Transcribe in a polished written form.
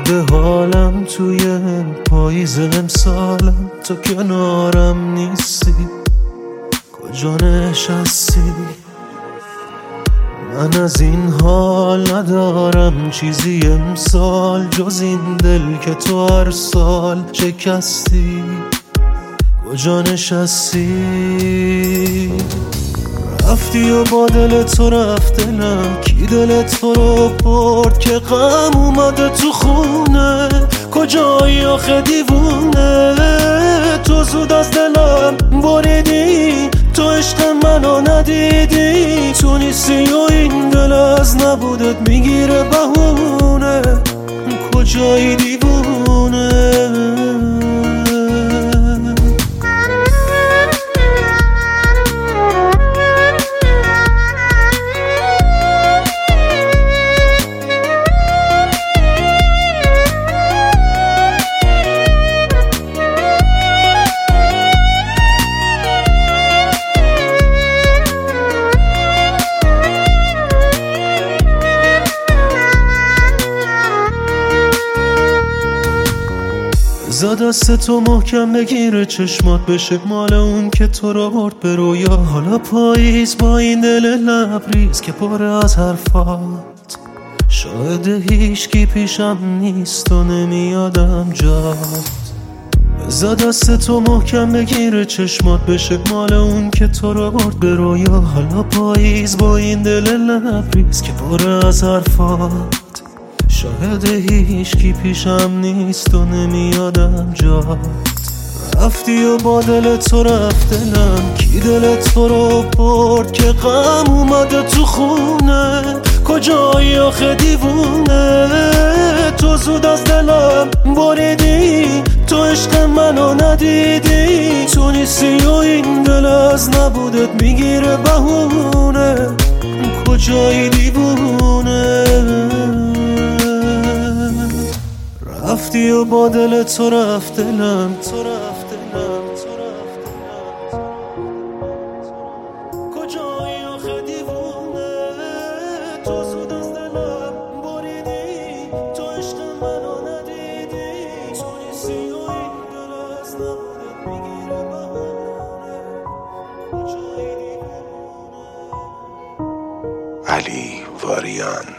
برده حالم توی پاییز امسالم، تو کنارم نیستی، کجا نشستی؟ من از این حال ندارم چیزی امسال جز این دل که تو هر سال شکستی، کجا نشستی؟ رفتی و با دل تو رفت دلم، کی دل تو رو برد که غم اومده تو خونه؟ کجایی آخه دیوونه؟ تو زود از دلم بریدی، تو عشق منو ندیدی، تو نیستی و این دل از نبودت میگیره بهونه، کجایی دیوونه؟ بذار دست تو محکم بگیره چشمات بشه مال اون که تو رو برد به رویا. حالا پاییز با این دل لبریز که پر از حرفات، شاید هیچکی پیشم نیست و نمیادم جات. بذار دست تو محکم بگیره چشمات بشه مال اون که تو رو برد به رویا. حالا پاییز با این دل لبریز که پر از حرفات، شاید هیچکی پیشم نیست و نمیادم جات. رفتی و با دل تو رفت دلم، کی دل تو رو برد که غم اومده تو خونه؟ کجایی آخه دیوونه؟ تو زود از دلم بریدی، تو عشق منو ندیدی، تو نیستی و این دل از نبودت میگیره بهونه، کجایی دیوونه؟ رفتی و با دل تو رفت دلم، کجایی آخه دیوونه؟ تو زود از دلم بریدی، تو عشق منو ندیدی، تو نیستی و این دل از نبودت میگیره بهونه، کجایی دیوونه؟ علی واریان.